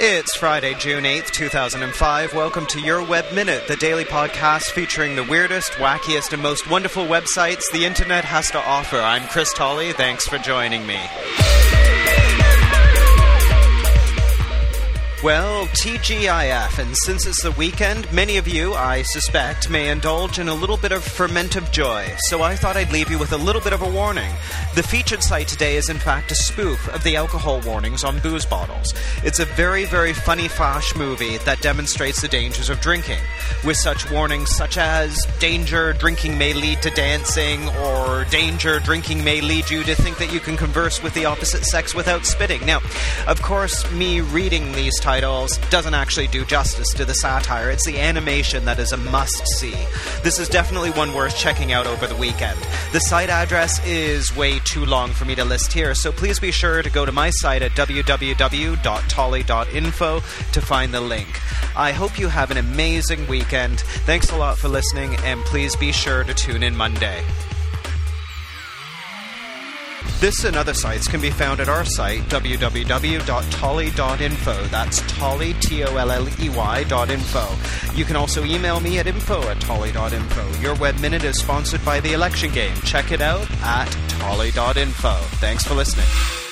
It's Friday, June 8th, 2005. Welcome to Your Web Minute, the daily podcast featuring the weirdest, wackiest, and most wonderful websites the internet has to offer. I'm Chris Tolley. Thanks for joining me. Well, TGIF, and since it's the weekend, many of you, I suspect, may indulge in a little bit of fermentive joy, so I thought I'd leave you with a little bit of a warning. The featured site today is in fact a spoof of the alcohol warnings on booze bottles. It's a very, very funny fash movie that demonstrates the dangers of drinking, with such warnings such as, danger, drinking may lead to dancing, or danger, drinking may lead you to think that you can converse with the opposite sex without spitting. Now, of course, me reading these titles doesn't actually do justice to the satire. It's the animation that is a must-see. This is definitely one worth checking out over the weekend. The site address is way too long for me to list here, so please be sure to go to my site at www.tolley.info to find the link. I hope you have an amazing weekend. Thanks a lot for listening, and please be sure to tune in Monday. This and other sites can be found at our site, www.tolley.info. That's Tolley, Tolley.info. You can also email me at info@tolley.info. Your Web Minute is sponsored by The Election Game. Check it out at tolley.info. Thanks for listening.